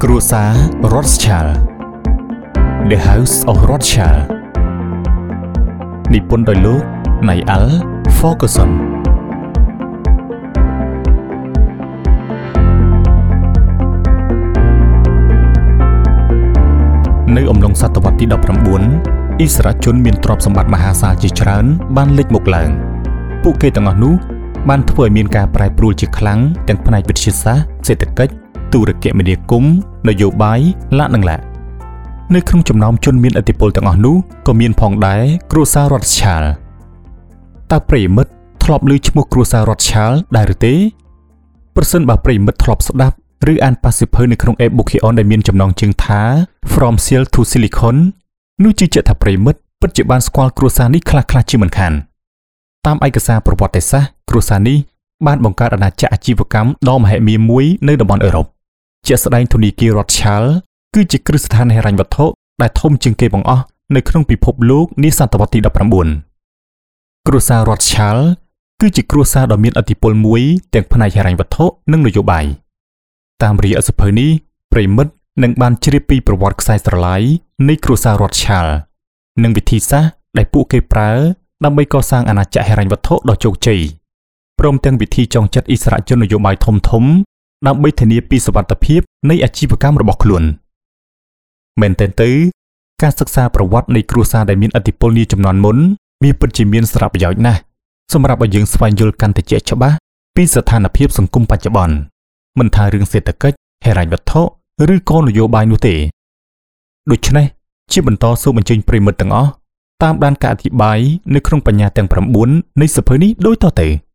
គ្រួសារ Rothschild The House of Rothschild និពន្ធដោយលោក Niall Ferguson នៅអំឡុងសតវត្សទី 19 អ៊ីស្រាជនមានទ្រព្យសម្បត្តិមហាសាលជាច្រើនបានលេចមកឡើងពួកគេទាំងអស់នោះបានធ្វើឲ្យមានការប្រែប្រួលជាខ្លាំងទាំងផ្នែកវិទ្យាសាស្ត្រសេដ្ឋកិច្ចទូរគមនាគមន៍នយោបាយឡាក់និងឡាក់នៅក្នុងចំណោមជនមានឥទ្ធិពលទាំងអស់នោះក៏មានផងដែរគ្រួសារ Rothschild តើប្រិយមិត្តធ្លាប់ឮឈ្មោះគ្រួសារ Rothschild ដែរឬទេប្រសិនបើប្រិយមិត្តធ្លាប់ស្ដាប់ឬអានប៉ាសៀវភៅនៅក្នុង e-book ដែលមានចំណងជើងថា From Seal to Silicon នោះជឿជាក់ថាប្រិយមិត្តពិតជាបានស្គាល់គ្រួសារនេះខ្លះៗជាមិនខានតាមឯកសារប្រវត្តិសាស្ត្រគ្រួសារនេះបានបង្កើតអាណាចក្រអាជីវកម្មដ៏មហិមាមួយនៅតំបន់អឺរ៉ុបជាក់ស្ដែងធនាគារ Rothschild គឺជាគ្រឹះស្ថានហិរញ្ញវត្ថុដែលធំជាងគេបង្អស់នៅក្នុងពិភពលោកនាសតវត្សទី 19 គ្រួសារ Rothschild គឺជាគ្រួសារដ៏មានឥទ្ធិពលមួយទាំងផ្នែកហិរញ្ញវត្ថុនិងនយោបាយតាមរយៈសៀវភៅនេះប្រិយមិត្តនឹងបានជ្រាបពីប្រវត្តិខ្សែស្រឡាយនៃគ្រួសារ Rothschild និងវិធីសាស្ត្រដែលពួកគេប្រើដើម្បីកសាងអាណាចក្រហិរញ្ញវត្ថុដ៏ជោគជ័យព្រមទាំងវិធីចងចិត្តអិសរាជននយោបាយធំដើម្បីធានាពីសុវត្ថិភាពនៃអាជីវកម្មរបស់ខ្លួនមែនទែនទៅការសិក្សាប្រវត្តិនៃគ្រួសារដែលមានឥទ្ធិពលនាជំនាន់មុនវាពិតជាមានសារៈប្រយោជន៍ណាស់សម្រាប់ឲ្យយើងស្វែងយល់កាន់តែជាក់ច្បាស់ពីស្ថានភាពសង្គមបច្ចុប្បន្នមិនថារឿងសេដ្ឋកិច្ចហិរញ្ញវត្ថុឬក៏នយោបាយនោះទេដូច្នេះជាបន្តសូមអញ្ជើញប្រិយមិត្តទាំងអស់តាមដានការអធិប្បាយនៅក្នុងបញ្ញាទាំង9នៃសៀវភៅនេះដូចតទៅ